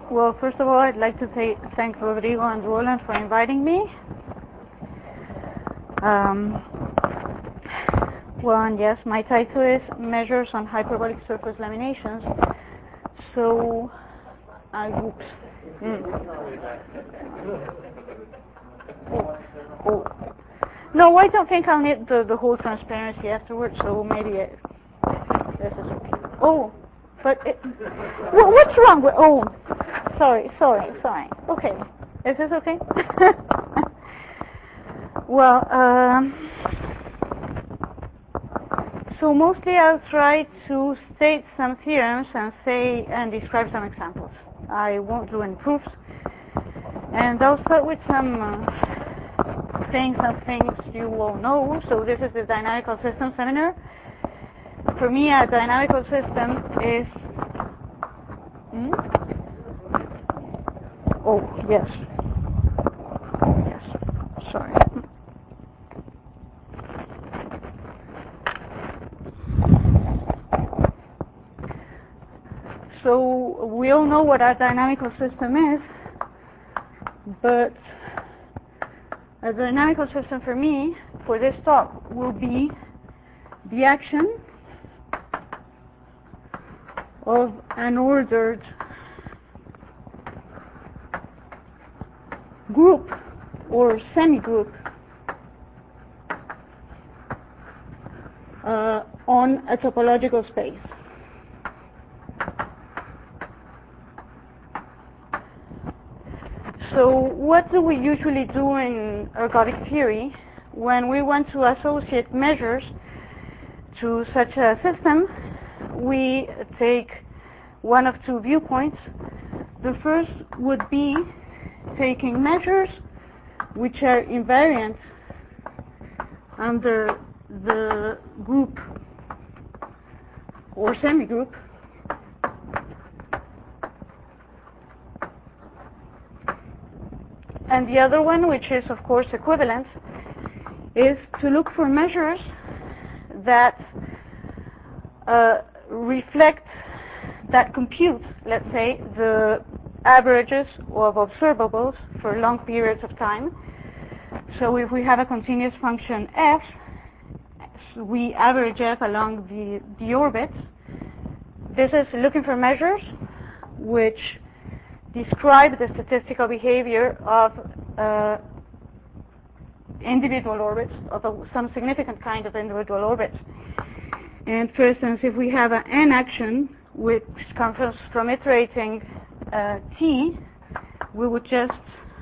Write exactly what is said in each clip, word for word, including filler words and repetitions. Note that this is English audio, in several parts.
Well, first of all, I'd like to say, thank Rodrigo and Roland for inviting me. Um, well, and yes, my title is Measures on Hyperbolic Surface Laminations. So, I, oops. Mm. Oh, oh. No, I don't think I'll need the, the whole transparency afterwards, so maybe it, this is okay. Oh, but it, well, what's wrong with, oh, sorry, sorry, sorry. Okay, is this okay? Well, um, so mostly I'll try to state some theorems and say and describe some examples. I won't do any proofs, and I'll start with some uh, saying some things you all know. So this is the dynamical system seminar. For me, a dynamical system is hmm? oh yes yes sorry. So we all know what a dynamical system is, but a dynamical system for me, for this talk, will be the action of an ordered group or semi-group uh, on a topological space. So what do we usually do in ergodic theory when we want to associate measures to such a system? We take one of two viewpoints. The first would be taking measures which are invariant under the group or semi-group, and the other one, which is of course equivalent, is to look for measures that uh, reflect, that compute, let's say, the averages of observables for long periods of time. So if we have a continuous function f, we average f along the, the orbits. This is looking for measures which describe the statistical behavior of uh, individual orbits, of a, some significant kind of individual orbits. And for instance, if we have an n action which comes from iterating uh, t, we would just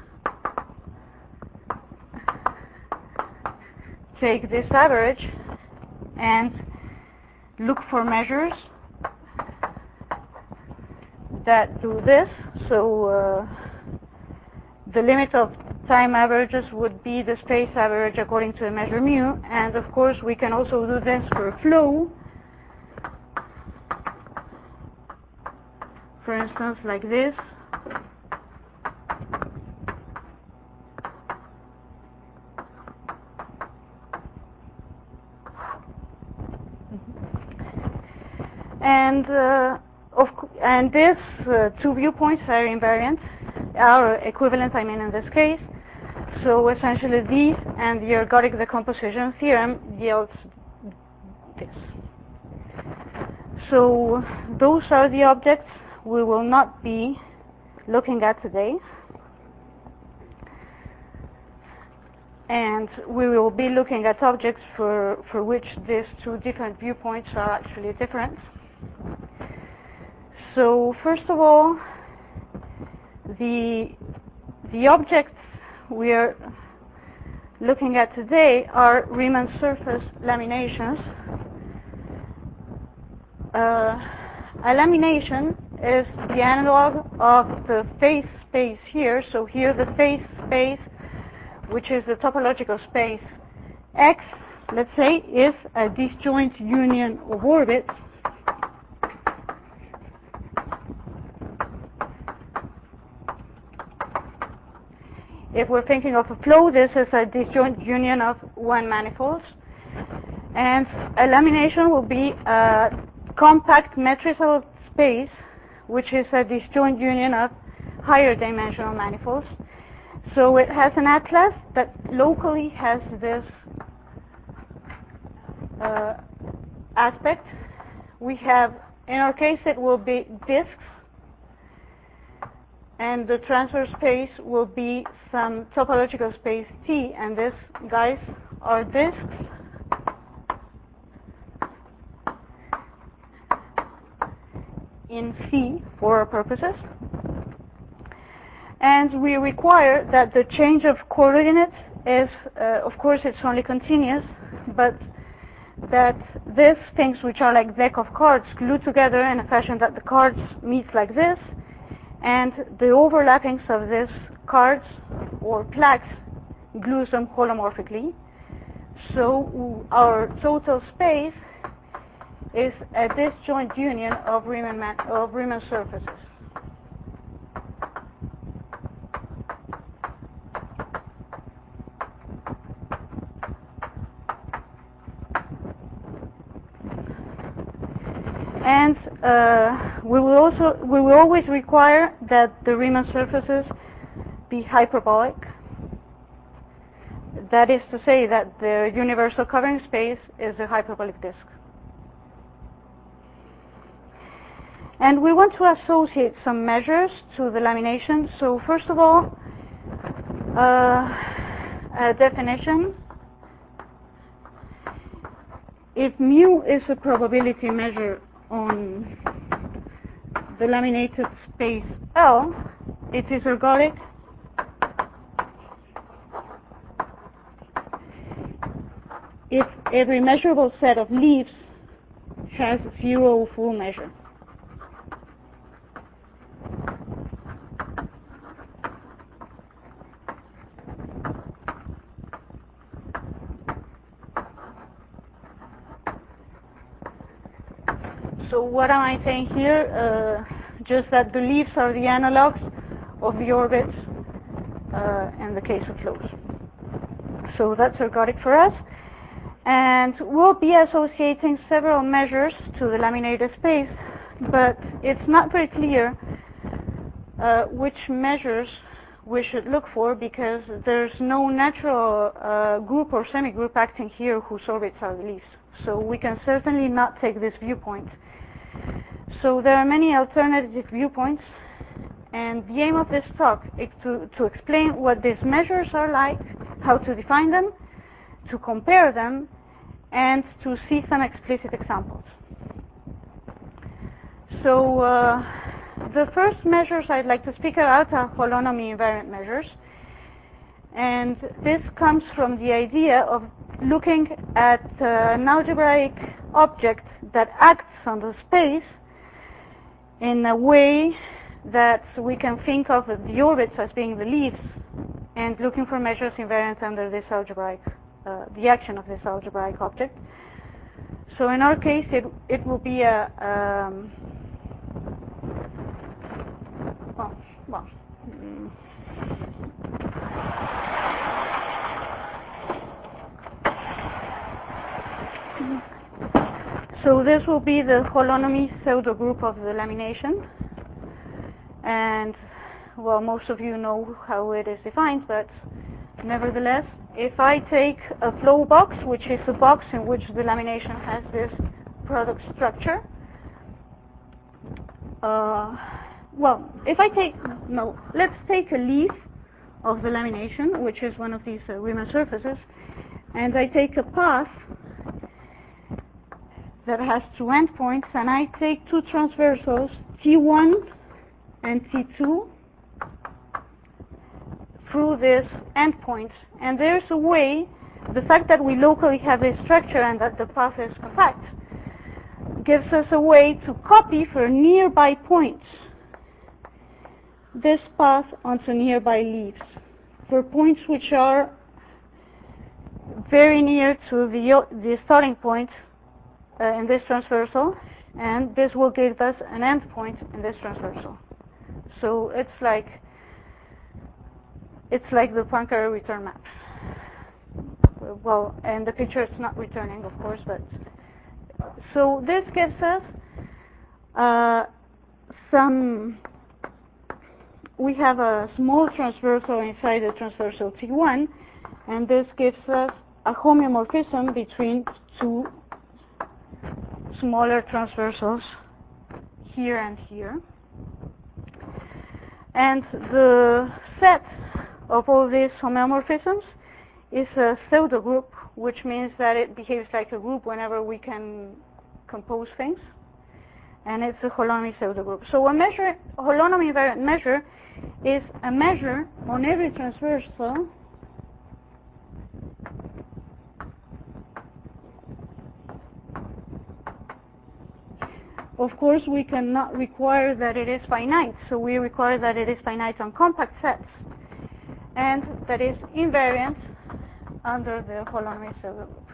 take this average and look for measures that do this. So uh, the limit of time averages would be the space average according to the measure mu, and of course we can also do this for a flow, for instance like this. And uh, of and this uh, two viewpoints are invariant, are equivalent, I mean, in this case. So essentially these and the ergodic decomposition theorem yields this. So those are the objects we will not be looking at today. And we will be looking at objects for, for which these two different viewpoints are actually different. So first of all, the, the objects we are looking at today are Riemann surface laminations. Uh, a lamination is the analog of the phase space here. So here the phase space, which is the topological space X, let's say, is a disjoint union of orbits. If we're thinking of a flow, this is a disjoint union of one manifolds. And a lamination will be a compact metrizable space, which is a disjoint union of higher dimensional manifolds. So it has an atlas that locally has this uh, aspect. We have, in our case, it will be disks, and the transverse space will be some topological space T, and this, guys, are disks in C for our purposes. And we require that the change of coordinates is, uh, of course, it's only continuous, but that these things, which are like deck of cards, glue together in a fashion that the cards meet like this, and the overlappings of these cards or plaques glues them holomorphically. So our total space is a disjoint union of Riemann, of Riemann surfaces. And uh, we will also we will always require that the Riemann surfaces be hyperbolic. That is to say that the universal covering space is a hyperbolic disk. And we want to associate some measures to the lamination. So first of all, uh, a definition. If mu is a probability measure on the laminated space L, it is ergodic if every measurable set of leaves has zero full measure. So what am I saying here? Uh, just that the leaves are the analogs of the orbits uh, in the case of flows. So that's ergodic for us. And we'll be associating several measures to the laminated space, but it's not very clear uh, which measures we should look for, because there's no natural uh, group or semigroup acting here whose orbits are the leaves. So we can certainly not take this viewpoint. So there are many alternative viewpoints, and the aim of this talk is to, to explain what these measures are like, how to define them, to compare them, and to see some explicit examples. So uh, the first measures I'd like to speak about are holonomy invariant measures. And this comes from the idea of looking at uh, an algebraic object that acts on the space in a way that we can think of the orbits as being the leaves, and looking for measures invariant under this algebraic, uh, the action of this algebraic object. So in our case, it, it will be a, um, well, well mm, so this will be the holonomy pseudo group of the lamination. And well, most of you know how it is defined, but nevertheless, if I take a flow box, which is a box in which the lamination has this product structure, uh, well, if I take, no, let's take a leaf of the lamination, which is one of these uh, Riemann surfaces, and I take a path that has two endpoints, and I take two transversals, T one and T two, through this endpoint. And there's a way, the fact that we locally have this structure and that the path is compact gives us a way to copy for nearby points this path onto nearby leaves for points which are very near to the, the starting point uh, in this transversal, and this will give us an endpoint in this transversal. So it's like it's like the Poincare return map. Well, in the picture it's not returning, of course, but so this gives us uh, some we have a small transversal inside the transversal T one, and this gives us a homeomorphism between two smaller transversals here and here. And the set of all these homeomorphisms is a pseudo group, which means that it behaves like a group whenever we can compose things. And it's a holonomy pseudo group. So a measure, a holonomy invariant measure, is a measure on every transversal Of course, we cannot require that it is finite, so we require that it is finite on compact sets, and that is invariant under the holonomy pseudo group.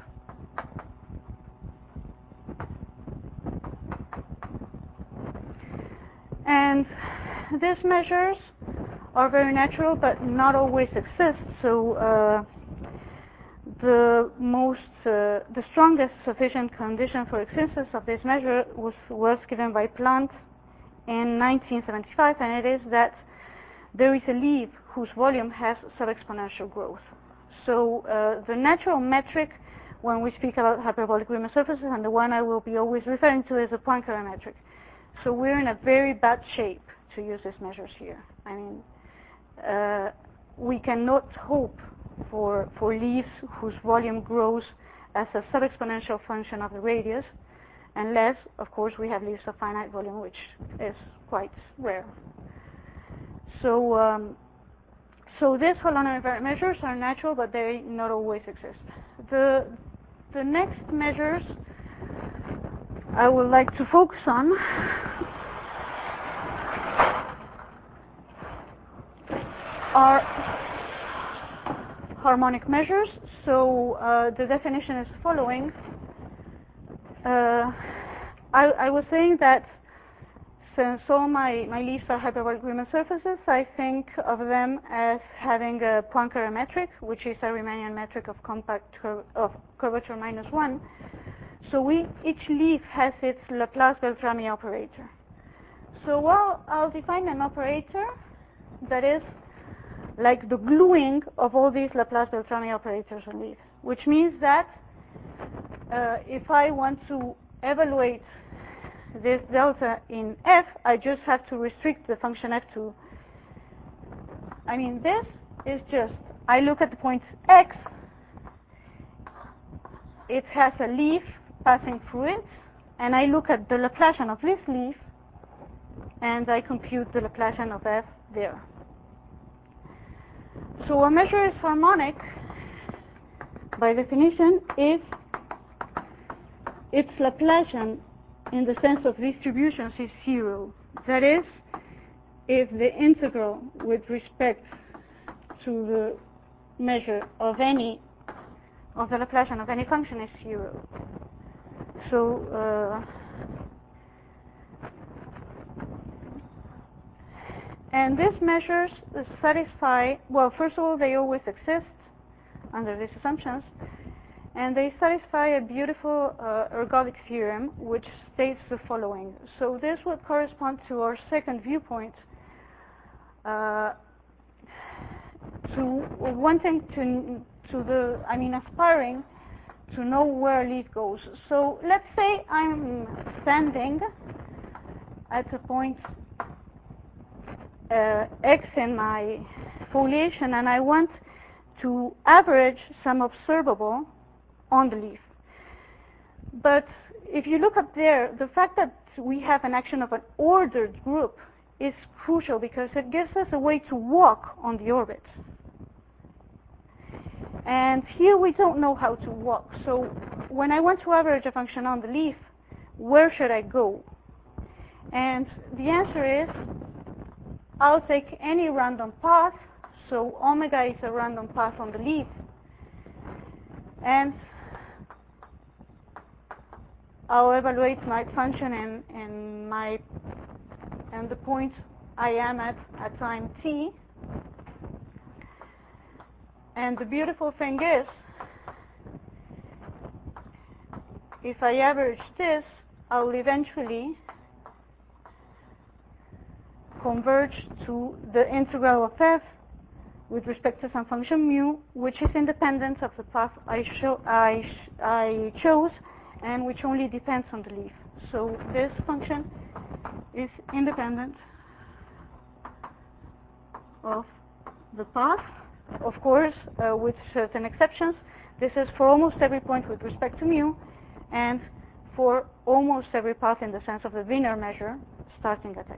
And these measures are very natural, but not always exist. So uh, the most, uh, the strongest sufficient condition for existence of this measure was was given by Planck in nineteen seventy-five, and it is that there is a leaf whose volume has sub-exponential growth. So uh, the natural metric when we speak about hyperbolic Riemann surfaces, and the one I will be always referring to, is the Poincare metric. So we're in a very bad shape to use these measures here. I mean, uh, we cannot hope for for leaves whose volume grows as a sub-exponential function of the radius, unless, of course, we have leaves of finite volume, which is quite rare. So, um, so these holonomy invariant measures are natural, but they not always exist. The the next measures I would like to focus on are harmonic measures. So uh, the definition is following. Uh, I, I was saying that since all my, my leaves are hyperbolic Riemann surfaces, I think of them as having a Poincare metric, which is a Riemannian metric of compact cur of curvature minus one. So we, each leaf has its Laplace-Beltrami operator. So well, I'll define an operator that is like the gluing of all these Laplace-Beltrami operators on leaves, which means that uh, if I want to evaluate this delta in F, I just have to restrict the function F to, I mean, this is just, I look at the point X, it has a leaf passing through it, and I look at the Laplacian of this leaf, and I compute the Laplacian of F there. So a measure is harmonic, by definition, if its Laplacian in the sense of distributions is zero. That is, if the integral with respect to the measure of any, of the Laplacian of any function is zero. So, uh, and these measures satisfy, well, first of all, they always exist under these assumptions, and they satisfy a beautiful uh, ergodic theorem which states the following. So this would correspond to our second viewpoint, uh, to wanting to, to the, I mean, aspiring to know where a leaf goes. So let's say I'm standing at a point uh, X in my foliation, and I want to average some observable on the leaf. But if you look up there, the fact that we have an action of an ordered group is crucial because it gives us a way to walk on the orbit. And here we don't know how to walk. So when I want to average a function on the leaf, where should I go? And the answer is, I'll take any random path. So omega is a random path on the leaf. And I'll evaluate my function in, in my and the point I am at at time t. And the beautiful thing is, if I average this, I'll eventually converge to the integral of f with respect to some function mu, which is independent of the path I, show, I, I chose, and which only depends on the leaf. So this function is independent of the path, of course, uh, with certain exceptions. This is for almost every point with respect to mu, and for almost every path in the sense of the Wiener measure starting at x.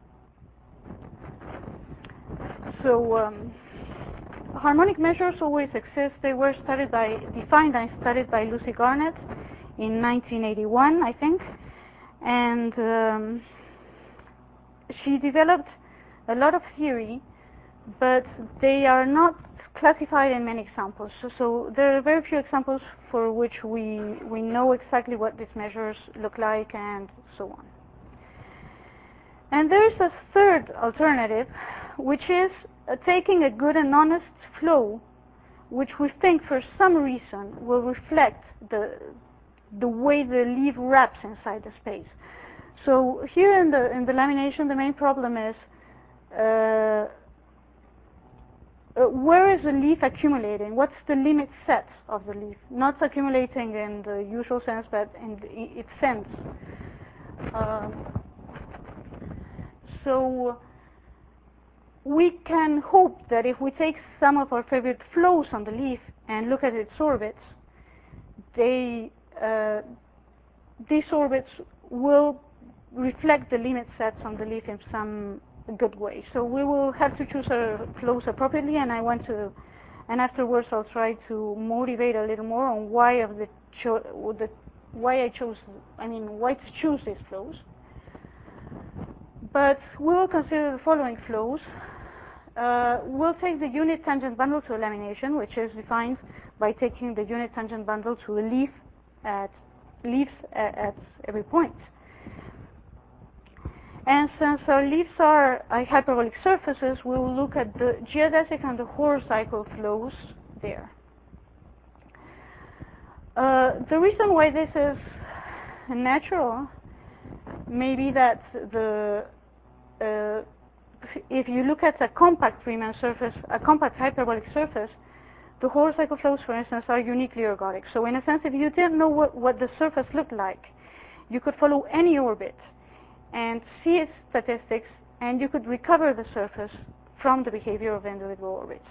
So um, harmonic measures always exist. They were studied by, defined and studied by Lucy Garnett in nineteen eighty-one, I think, and um, she developed a lot of theory, but they are not classified in many examples. So, so there are very few examples for which we we know exactly what these measures look like and so on. And there is a third alternative, which is uh, taking a good and honest flow, which we think for some reason will reflect the the way the leaf wraps inside the space. So here in the in the lamination, the main problem is uh, uh, where is the leaf accumulating? What's the limit set of the leaf? Not accumulating in the usual sense, but in the, its sense. Um, so we can hope that if we take some of our favorite flows on the leaf and look at its orbits, they uh, these orbits will reflect the limit sets on the leaf in some good way. So we will have to choose our flows appropriately, and I want to, and afterwards I'll try to motivate a little more on why of the, cho the why I chose, I mean, why to choose these flows. But we will consider the following flows. Uh, we'll take the unit tangent bundle to a lamination, which is defined by taking the unit tangent bundle to a leaf at leaves at, at every point. And since our leaves are uh, hyperbolic surfaces, we will look at the geodesic and the Horo cycle flows there. Uh, the reason why this is natural may be that the uh, if you look at a compact Riemann surface, a compact hyperbolic surface, the Horo cycle flows, for instance, are uniquely ergodic. So in a sense, if you didn't know what, what the surface looked like, you could follow any orbit and see its statistics, and you could recover the surface from the behavior of individual orbits.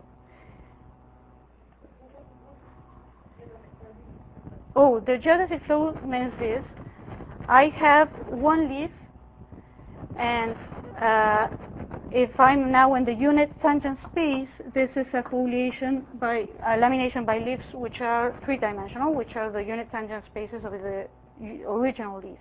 Oh, the geodesic flow means this. I have one leaf, and uh, if I'm now in the unit tangent space, this is a foliation by a lamination by leaves which are three-dimensional, which are the unit tangent spaces of the original leaves.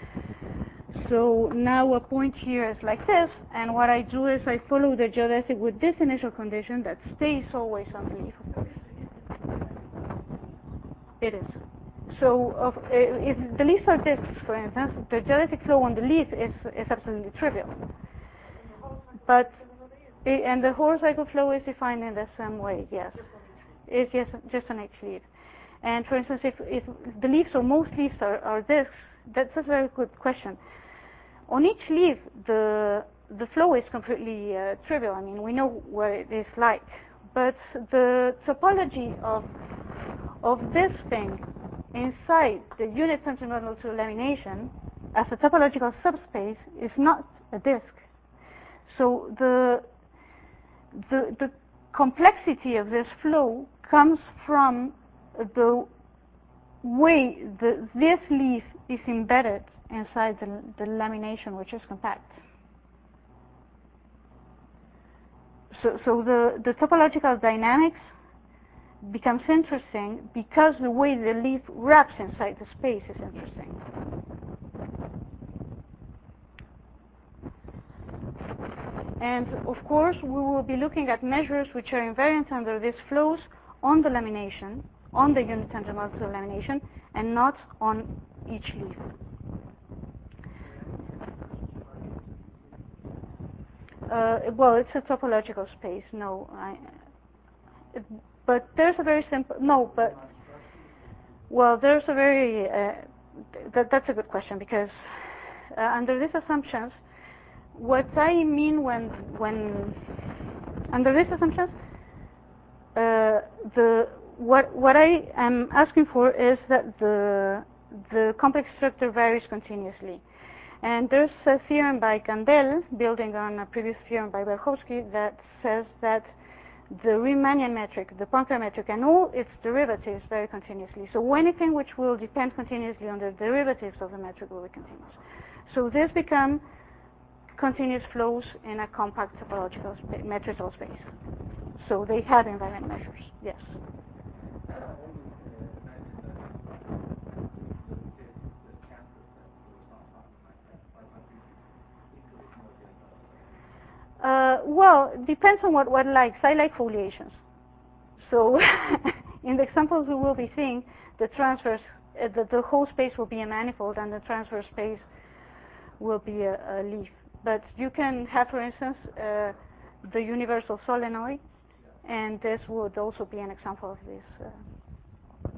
So now a point here is like this, and what I do is I follow the geodesic with this initial condition that stays always on the leaf, of course. It is. So of, if the leaves are disks, for instance, the geodesic flow on the leaf is, is absolutely trivial. But, it, and the Horo cycle flow is defined in the same way, yes. It's just, just an H leaf. And for instance, if, if the leaves or most leaves are, are disks, that's a very good question. On each leaf, the the flow is completely uh, trivial. I mean, we know what it is like. But the topology of of this thing inside the unit tangent bundle to lamination as a topological subspace is not a disk. So the the the complexity of this flow comes from the way the, this leaf is embedded inside the, the lamination, which is compact. So, so the, the topological dynamics becomes interesting because the way the leaf wraps inside the space is interesting. And of course, we will be looking at measures which are invariant under these flows on the lamination, on the unit tangent bundle lamination, and not on each leaf. Uh, well, it's a topological space. No, I, it, but there's a very simple. No, but well, there's a very. Uh, th that, that's a good question because uh, under these assumptions, what I mean when when under these assumptions, uh, the what what I am asking for is that the the complex structure varies continuously. And there's a theorem by Gandel, building on a previous theorem by Berkowski, that says that the Riemannian metric, the Poincare metric, and all its derivatives vary continuously. So anything which will depend continuously on the derivatives of the metric will be continuous. So this become continuous flows in a compact topological spa metrical space. So they have invariant measures, yes. Uh, well, depends on what one likes. I like foliations. So in the examples we will be seeing, the transverse, uh, the, the whole space will be a manifold, and the transverse space will be a, a leaf. But you can have, for instance, uh, the universal solenoid, and this would also be an example of this. Uh.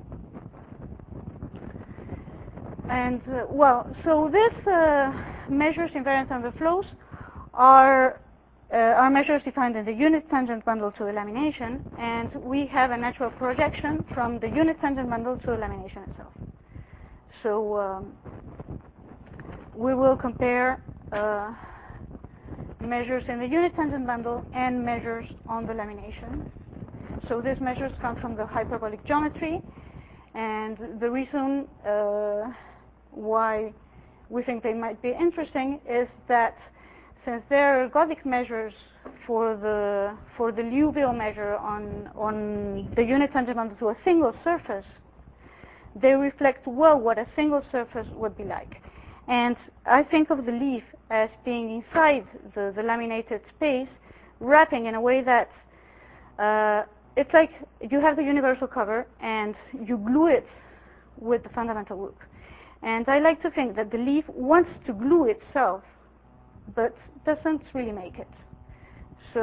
And uh, well, so this uh, measures invariance under flows are Uh, are measures defined in the unit tangent bundle to the lamination, and we have a natural projection from the unit tangent bundle to the lamination itself. So um, we will compare uh, measures in the unit tangent bundle and measures on the lamination. So these measures come from the hyperbolic geometry, and the reason uh, why we think they might be interesting is that since there are ergodic measures for the for the Liouville measure on on the unit tangent bundle to a single surface, they reflect well what a single surface would be like. And I think of the leaf as being inside the, the laminated space, wrapping in a way that uh, it's like you have the universal cover and you glue it with the fundamental loop. And I like to think that the leaf wants to glue itself, but doesn't really make it. So,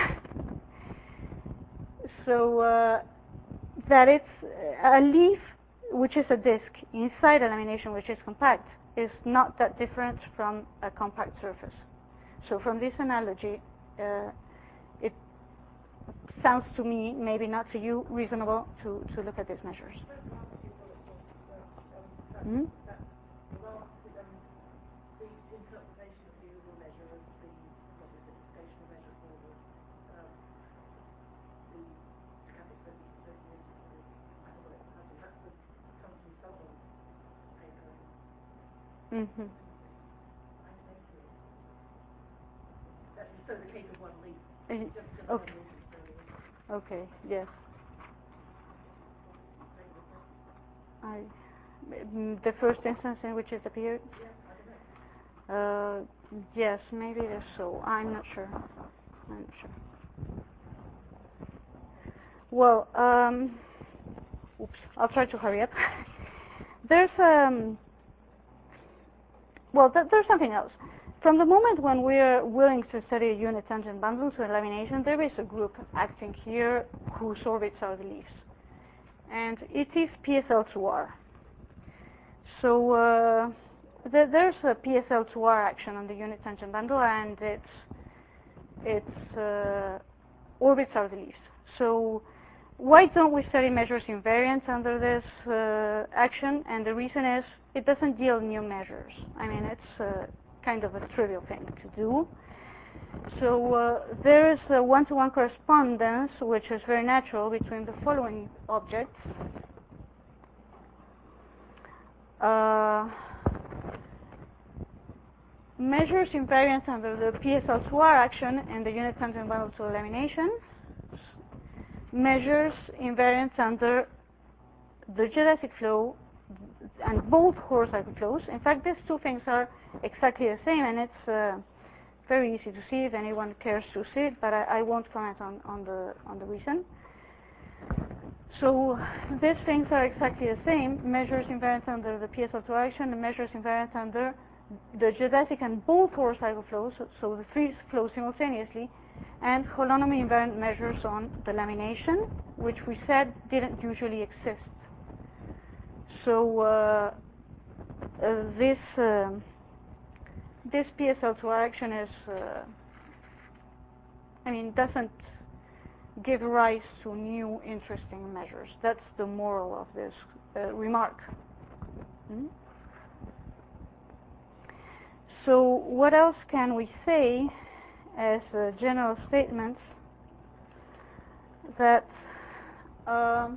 so uh, that it's a leaf, which is a disk, inside a lamination which is compact, is not that different from a compact surface. So from this analogy, uh, it sounds to me, maybe not to you, reasonable to, to look at these measures. Mm-hmm. Mm-hmm. So the case of one leaf. Uh, okay. Okay. Yes. I, the first instance in which it appeared. Uh, yes, maybe it is so. I'm not sure. I'm not sure. Well, um, oops. I'll try to hurry up. There's um. Well, th there's something else. From the moment when we are willing to study unit tangent bundles or lamination, there is a group acting here whose orbits are the leaves, and it is P S L two R. So uh, th there's a P S L two R action on the unit tangent bundle, and its its uh, orbits are the leaves. So why don't we study measures invariance under this uh, action? And the reason is it doesn't yield new measures. I mean, it's uh, kind of a trivial thing to do. So uh, there is a one-to-one correspondence, which is very natural, between the following objects. Uh, measures invariance under the P S L two R action and the unit tangent bundle to lamination. Measures invariance under the geodesic flow and both horizontal flows. In fact, these two things are exactly the same, and it's uh, very easy to see if anyone cares to see it, but I, I won't comment on, on the on the reason. So these things are exactly the same. Measures invariance under the P S L two action and measures invariance under the geodesic and both horizontal flows, so, so the three flows simultaneously, and holonomy invariant measures on the lamination, which we said didn't usually exist. So uh, uh, this uh, this P S L two R action is, uh, I mean, doesn't give rise to new interesting measures. That's the moral of this uh, remark. Hmm? So what else can we say as a general statement? That um,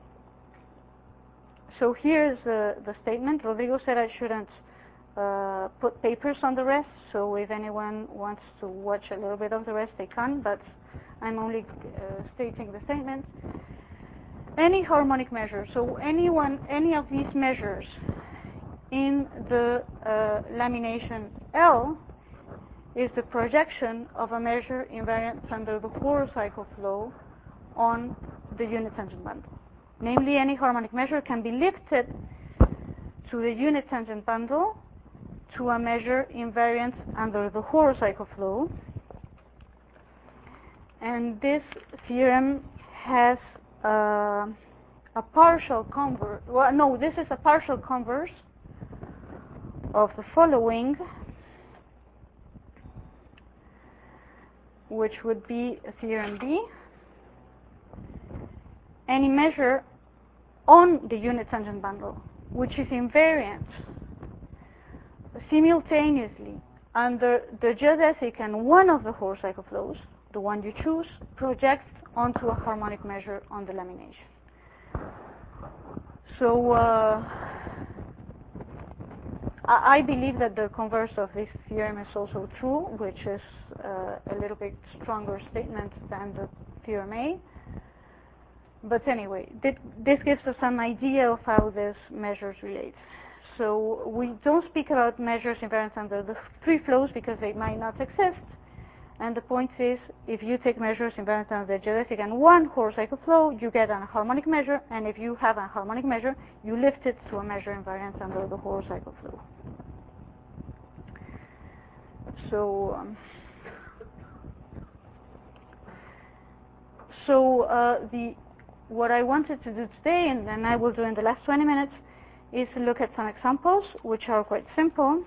so here's the, the statement. Rodrigo said I shouldn't uh, put papers on the rest, so if anyone wants to watch a little bit of the rest, they can, but I'm only uh, stating the statement. Any harmonic measure, so anyone, any of these measures in the uh, lamination L is the projection of a measure invariant under the Horo cycle flow on the unit tangent bundle. Namely, any harmonic measure can be lifted to the unit tangent bundle to a measure invariant under the Horo cycle flow. And this theorem has uh, a partial converse. Well, no, this is a partial converse of the following, which would be theorem B. Any measure on the unit tangent bundle which is invariant simultaneously under the geodesic and one of the Horo cycle flows, the one you choose, projects onto a harmonic measure on the lamination. So uh, I, I believe that the converse of this theorem is also true, which is uh, a little bit stronger statement than the theorem A. But anyway, th this gives us some idea of how these measures relate. So we don't speak about measures invariant under the three flows because they might not exist. And the point is, if you take measures invariant under the geodesic and one Horo cycle flow, you get a harmonic measure. And if you have a harmonic measure, you lift it to a measure invariant under the Horo cycle flow. So, um, so uh, the what I wanted to do today, and then I will do in the last twenty minutes, is to look at some examples which are quite simple.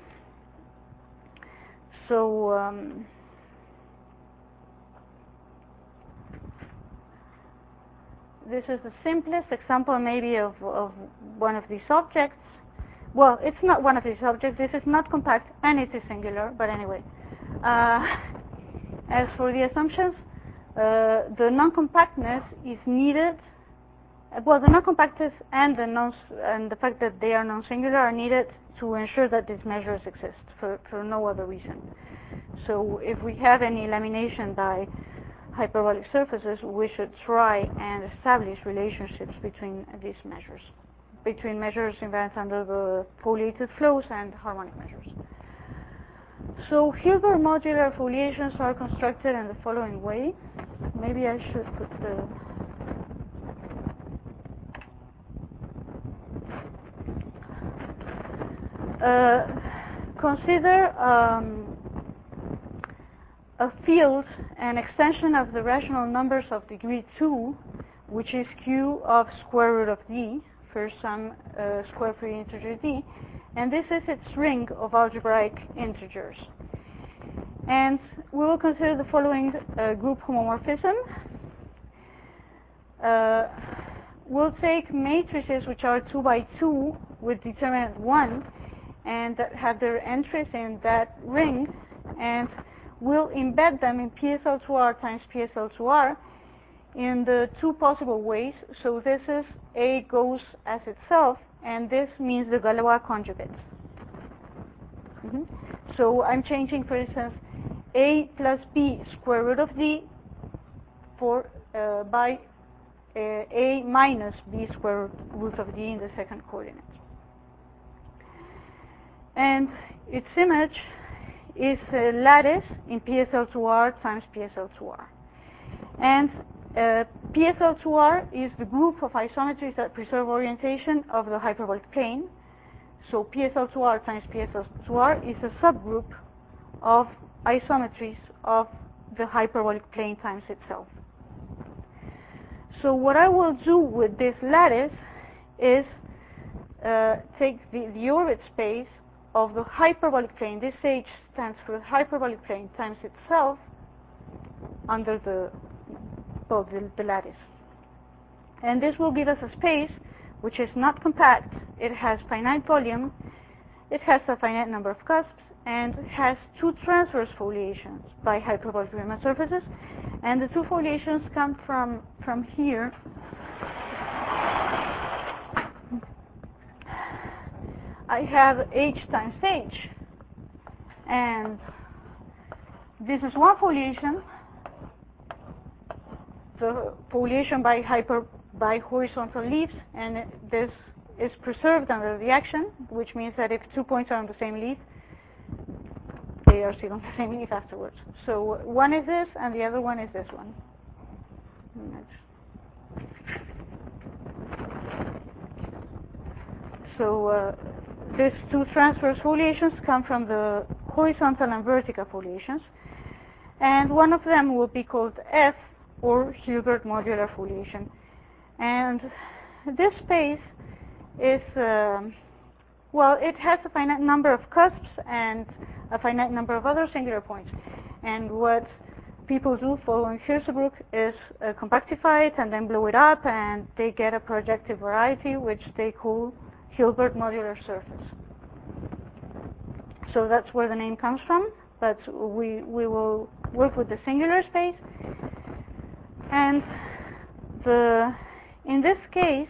So um, this is the simplest example maybe of, of one of these objects. Well, it's not one of these objects. This is not compact and it is singular, but anyway. Uh, as for the assumptions, uh, the non-compactness is needed. Well, the non-compactness and the non and the fact that they are non-singular are needed to ensure that these measures exist for, for no other reason. So if we have any lamination by hyperbolic surfaces, we should try and establish relationships between these measures, between measures invariant under the foliated flows and harmonic measures. So Hilbert modular foliations are constructed in the following way. Maybe I should put the Uh, consider um, a field, an extension of the rational numbers of degree two, which is Q of square root of D for some uh, square free integer D, and this is its ring of algebraic integers. And we will consider the following uh, group homomorphism. Uh, we'll take matrices which are two by two with determinant one, and that have their entries in that ring, and we'll embed them in P S L two R times P S L two R in the two possible ways. So this is A goes as itself, and this means the Galois conjugate. Mm-hmm. So I'm changing, for instance, A plus B square root of D for uh, by uh, A minus B square root of D in the second coordinate. And its image is a lattice in P S L two R times P S L two R. And uh, P S L two R is the group of isometries that preserve orientation of the hyperbolic plane. So P S L two R times P S L two R is a subgroup of isometries of the hyperbolic plane times itself. So what I will do with this lattice is uh, take the, the orbit space of the hyperbolic plane. This H stands for the hyperbolic plane times itself under the, well, the, the lattice. And this will give us a space which is not compact. It has finite volume, it has a finite number of cusps, and has two transverse foliations by hyperbolic Riemann surfaces. And the two foliations come from, from here. I have H times H, and this is one foliation, the foliation by hyper by horizontal leaves, and this is preserved under the action, which means that if two points are on the same leaf, they are still on the same leaf afterwards. So one is this, and the other one is this one. So uh, these two transverse foliations come from the horizontal and vertical foliations, and one of them will be called F, or Hilbert modular foliation. And this space is, uh, well, it has a finite number of cusps and a finite number of other singular points. And what people do following Hirzebruch is uh, compactify it and then blow it up, and they get a projective variety which they call Hilbert modular surface. So that's where the name comes from, but we, we will work with the singular space. And the, in this case,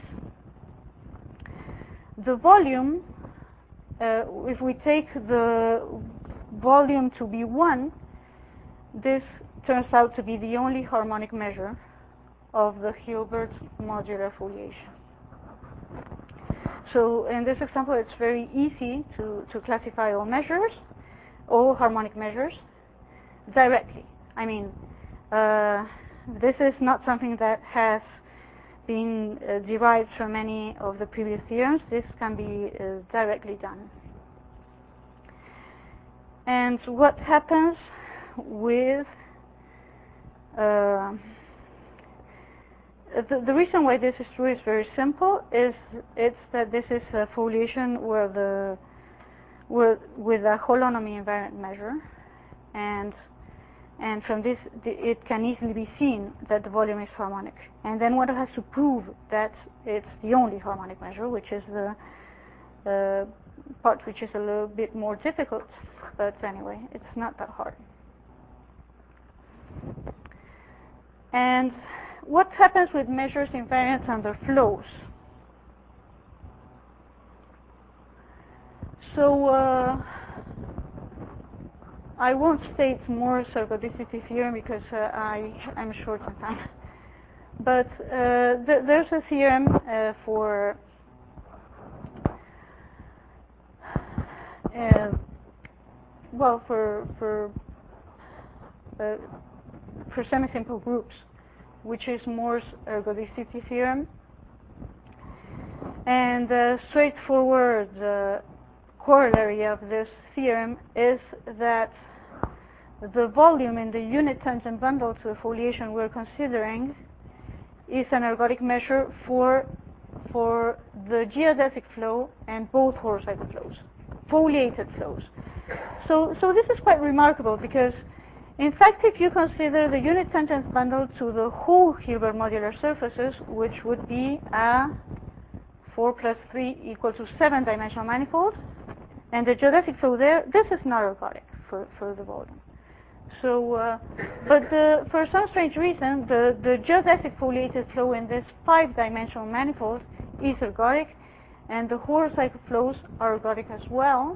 the volume, uh, if we take the volume to be one, this turns out to be the only harmonic measure of the Hilbert modular foliation. So in this example, it's very easy to, to classify all measures, all harmonic measures, directly. I mean, uh, this is not something that has been uh, derived from any of the previous theorems. This can be uh, directly done. And what happens with uh, the, the reason why this is true is very simple. Is it's that this is a foliation where the where, with a holonomy invariant measure, and and from this it can easily be seen that the volume is harmonic. And then one has to prove that it's the only harmonic measure, which is the uh, part which is a little bit more difficult. But anyway, it's not that hard. And what happens with measures invariant under flows? So uh, I won't state more ergodicity theorem because uh, I I'm short on time. But uh, th there's a theorem uh, for uh, well for for uh, for semi-simple groups, which is Moore's ergodicity theorem. And the straightforward uh, corollary of this theorem is that the volume in the unit tangent bundle to the foliation we're considering is an ergodic measure for for the geodesic flow and both horizontal flows, foliated flows. So, so this is quite remarkable because, in fact, if you consider the unit tangent bundle to the whole Hilbert modular surfaces, which would be a four plus three equal to seven dimensional manifold, and the geodesic flow there, this is not ergodic for, for the volume. So, uh, but the, for some strange reason, the, the geodesic foliated flow in this five-dimensional manifold is ergodic, and the horizontal flows are ergodic as well.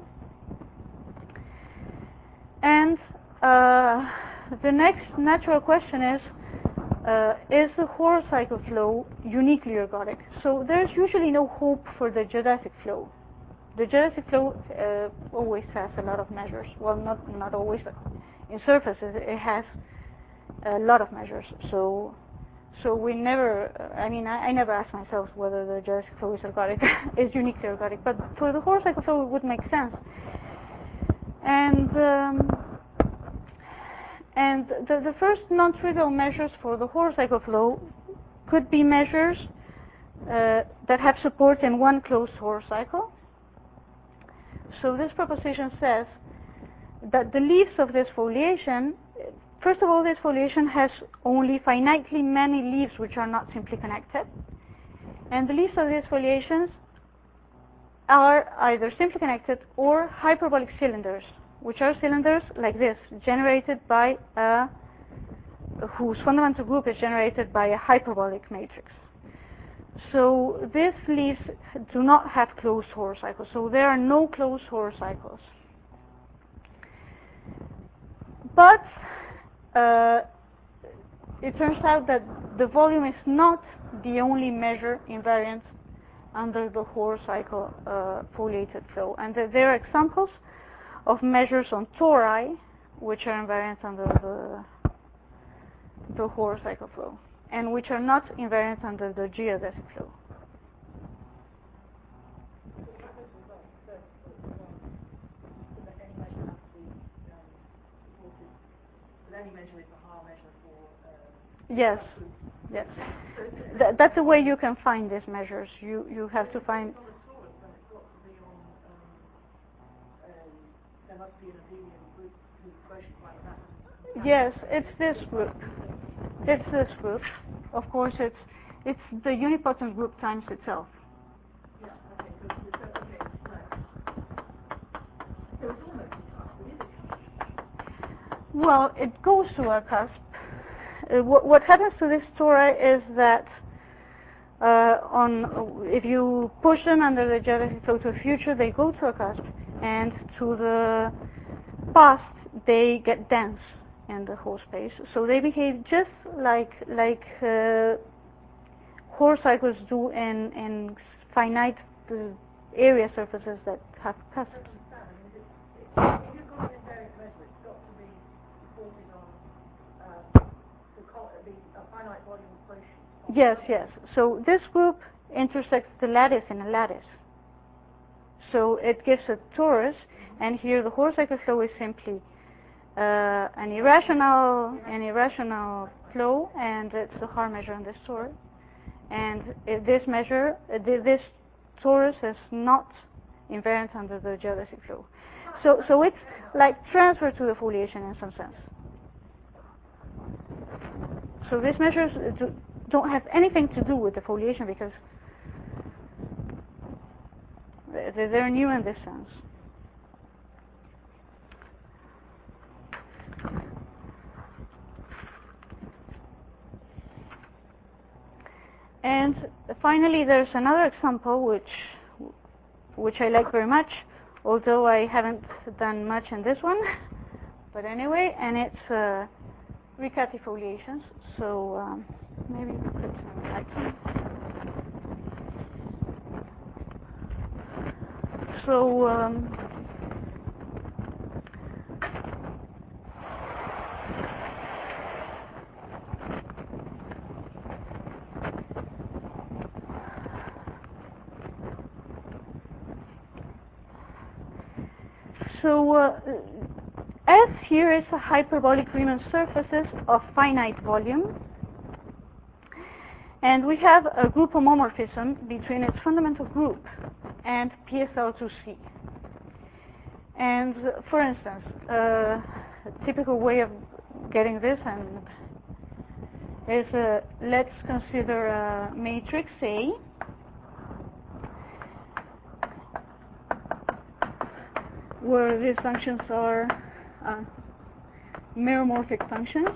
And uh, the next natural question is, uh, is the horizontal flow uniquely ergodic? So there's usually no hope for the geodesic flow. The geodesic flow uh, always has a lot of measures. Well, not not always, but in surfaces it has a lot of measures. So, so we never. I mean, I, I never ask myself whether the geodesic flow is ergodic, is uniquely ergodic. But for the horizontal flow, it would make sense. And um, and the, the first non-trivial measures for the horizontal flow could be measures uh, that have support in one closed horizontal. so this proposition says that the leaves of this foliation, first of all, this foliation has only finitely many leaves which are not simply connected. And the leaves of these foliations are either simply connected or hyperbolic cylinders, which are cylinders like this, generated by a, whose fundamental group is generated by a hyperbolic matrix. So these leaves do not have closed Horo cycles, so there are no closed Horo cycles. But uh, it turns out that the volume is not the only measure invariant under the Horo cycle uh, foliated flow, and th there are examples of measures on tori which are invariant under the the Horo cycle flow, and which are not invariant under the geodesic flow. Yes, yes. Th that's the way you can find these measures. You you have to find. Yes, it's this group. It's this group. Of course, it's it's the unipotent group times itself. Yeah. Okay. So, so, okay. Right. So it's almost a cusp, but is it? Well, it goes to a cusp. Uh, what, what happens to this tori is that uh, on if you push them under the geodesic flow to the future, they go to a cusp, and to the past they get dense in the whole space. So they behave just like like uh, Horo cycles do in in finite uh, area surfaces that have cusps. Yes, yes. So this group intersects the lattice in a lattice. So it gives a torus, and here the Horo cycle flow is simply uh, an irrational, an irrational flow, and it's the Haar measure on this torus. And uh, this measure, uh, this torus is not invariant under the geodesic flow. So, so it's like transfer to the foliation in some sense. So these measures do, don't have anything to do with the foliation because they're new in this sense. And finally, there's another example which which I like very much, although I haven't done much in this one. But anyway, and it's uh, Riccati foliations. So um, maybe we could like some. So um, so uh, S here is a hyperbolic Riemann surfaces of finite volume, and we have a group homomorphism between its fundamental group and P S L two C. And uh, for instance, uh, a typical way of getting this and is uh, let's consider a matrix A where these functions are uh, meromorphic functions.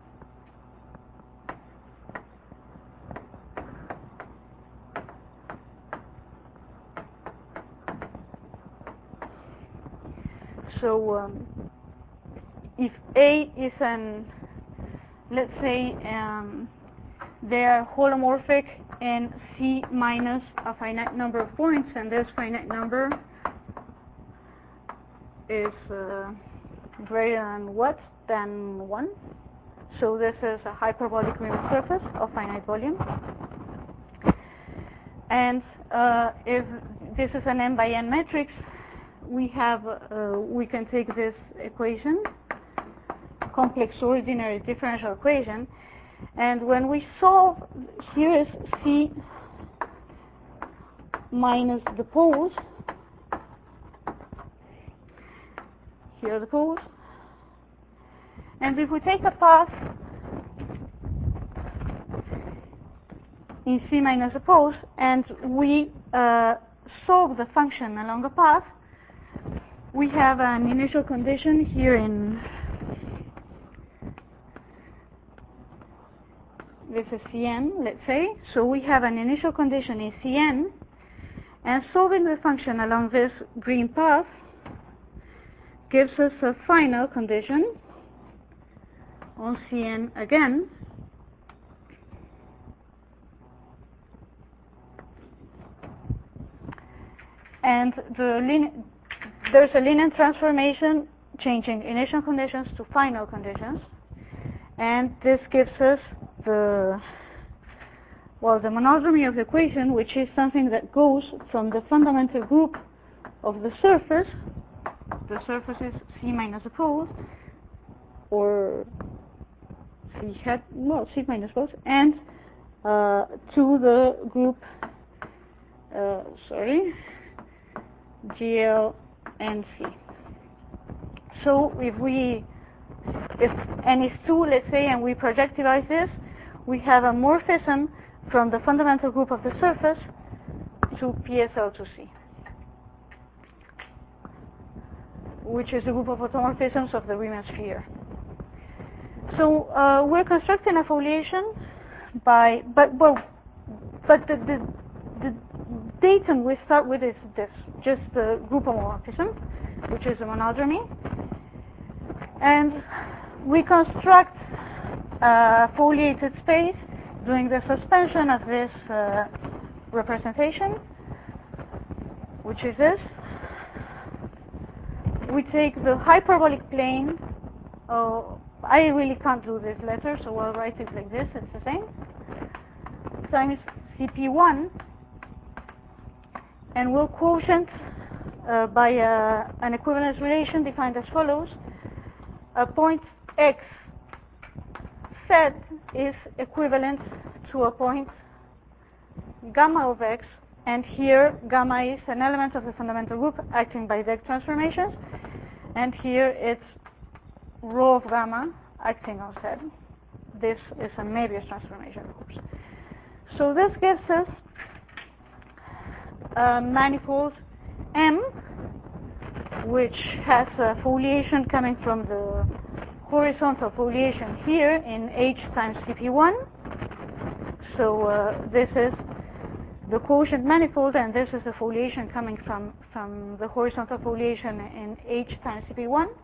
So um, if A is an, let's say um, they are holomorphic in C minus a finite number of points, and this finite number is uh, greater than what? Than one. So this is a hyperbolic Riemann surface of finite volume. And uh, if this is an n by n matrix, we have uh, we can take this equation, complex ordinary differential equation, and when we solve, here is C minus the poles, Here are the poles. And if we take a path in C minus a pole and we uh, solve the function along a path, we have an initial condition here in this is C n, let's say. So we have an initial condition in C n, and solving the function along this green path gives us a final condition on C n again. And the there's a linear transformation changing initial conditions to final conditions, and this gives us the well the monodromy of the equation, which is something that goes from the fundamental group of the surface. The surface is C minus a pole, or C hat, well, C minus both, and uh, to the group, uh, sorry, G L and C. So if we, if n is two, let's say, and we projectivize this, we have a morphism from the fundamental group of the surface to P S L to C, which is the group of automorphisms of the Riemann sphere. So uh, we're constructing a foliation by, but well, but the, the the datum we start with is this, just the group homomorphism, which is a monodromy, and we construct a foliated space doing the suspension of this uh, representation, which is this. We take the hyperbolic plane. Oh, I really can't do this letter, so I'll write it like this, it's the same, times C P one, and we'll quotient uh, by uh, an equivalence relation defined as follows. A point x z is equivalent to a point gamma of x, and here gamma is an element of the fundamental group acting by Deg transformations, and here it's rho of gamma acting on Z. This is a Möbius transformation, of course. So this gives us a manifold M, which has a foliation coming from the horizontal foliation here in H times C P one. So uh, this is the quotient manifold, and this is the foliation coming from, from the horizontal foliation in H times C P one.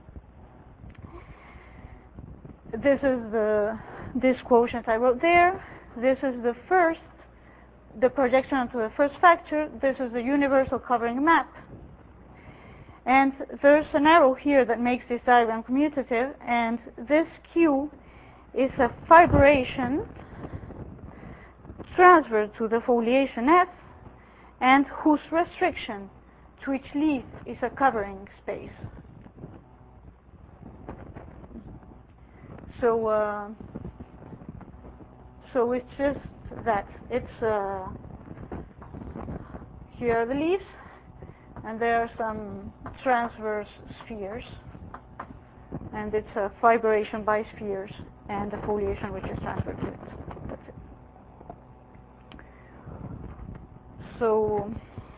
This is the this quotient I wrote there. This is the first, the projection onto the first factor. This is the universal covering map. And there's an arrow here that makes this diagram commutative, and this Q is a fibration transferred to the foliation F, and whose restriction to each leaf is a covering space. So, uh, so it's just that. It's uh, here are the leaves, and there are some transverse spheres, and it's a fibration by spheres and a foliation which is transferred to it. That's it. So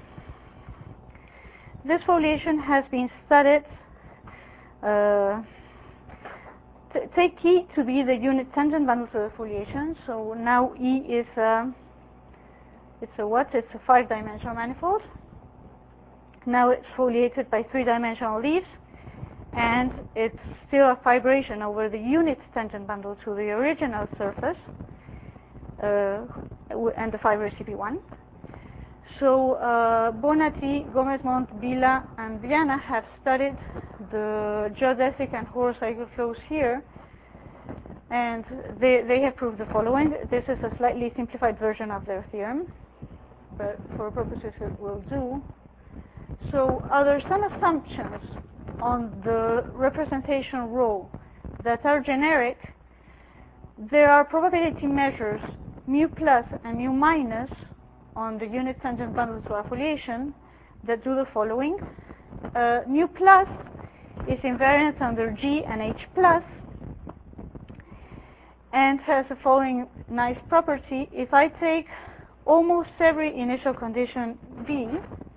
this foliation has been studied. Uh, Take E to be the unit tangent bundle to the foliation. So now E is a, it's a what? It's a five-dimensional manifold. Now it's foliated by three-dimensional leaves, and it's still a fibration over the unit tangent bundle to the original surface, uh, and the fiber is C P one. So uh, Bonatti, Gomez-Mont, Villa, and Viana have studied the geodesic and horocycle flows here, and they, they have proved the following. This is a slightly simplified version of their theorem, but for purposes it will do. So uh, there are some assumptions on the representation rho that are generic. There are probability measures mu plus and mu minus on the unit tangent bundle to our foliation that do the following. Uh, mu plus is invariant under G and H plus, and has the following nice property. If I take almost every initial condition V,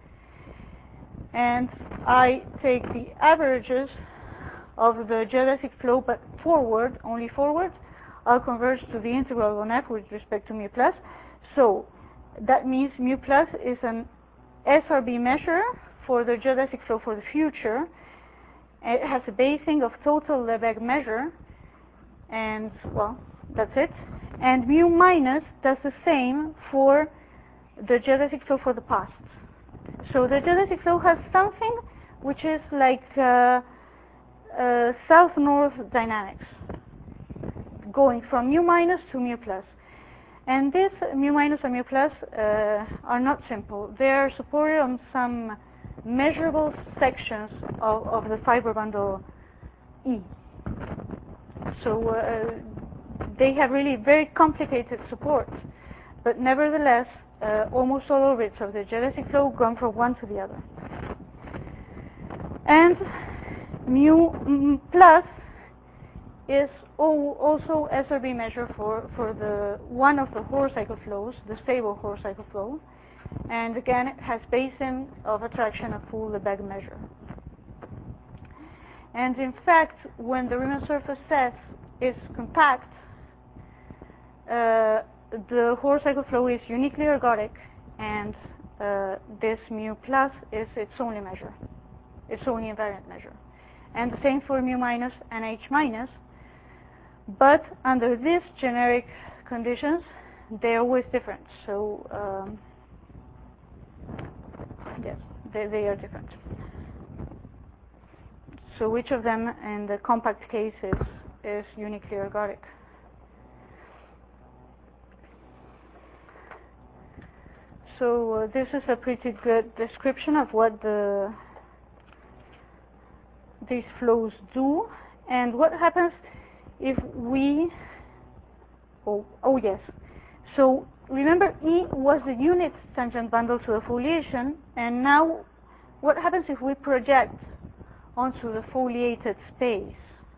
and I take the averages of the geodesic flow, but forward, only forward, I'll converge to the integral on F with respect to mu plus. So that means mu plus is an S R B measure for the geodesic flow for the future. It has a basing of total Lebesgue measure, and well, that's it. And mu minus does the same for the geodesic flow for the past. So the geodesic flow has something which is like uh, uh, south-north dynamics, going from mu minus to mu plus. And this mu minus and mu plus uh, are not simple. They are supported on some measurable sections of, of the fiber bundle E. So uh, they have really very complicated supports, but nevertheless, uh, almost all orbits of the geodesic flow go from one to the other. And mu mm, plus is also S R B measure for, for the one of the Hoare cycle flows, the stable Hoare cycle flow. And again, it has basin of attraction of full Lebesgue measure. And in fact, when the Riemann surface S is compact, uh, the Hoare cycle flow is uniquely ergodic, and uh, this mu plus is its only measure, its only invariant measure. And the same for mu minus and H minus. But under these generic conditions, they're always different. So um, yes, they, they are different. So which of them in the compact case is, is uniquely ergodic? So uh, this is a pretty good description of what the these flows do, and what happens if we, oh, oh yes, so remember E was the unit tangent bundle to the foliation, and now what happens if we project onto the foliated space?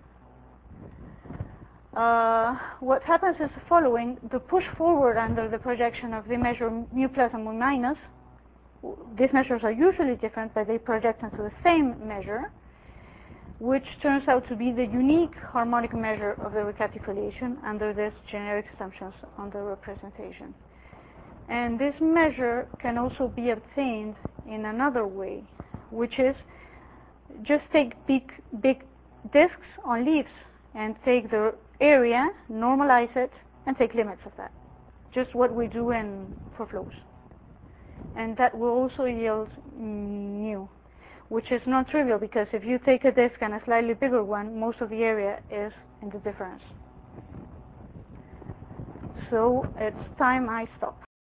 Uh, what happens is the following: the push forward under the projection of the measure mu plus and mu minus, these measures are usually different, but they project into the same measure, which turns out to be the unique harmonic measure of the Riccati foliation under these generic assumptions on the representation. And this measure can also be obtained in another way, which is just take big, big disks on leaves and take the area, normalize it, and take limits of that. Just what we do in for flows. And that will also yield mu, which is non-trivial, because if you take a disk and a slightly bigger one, most of the area is in the difference. So it's time I stop.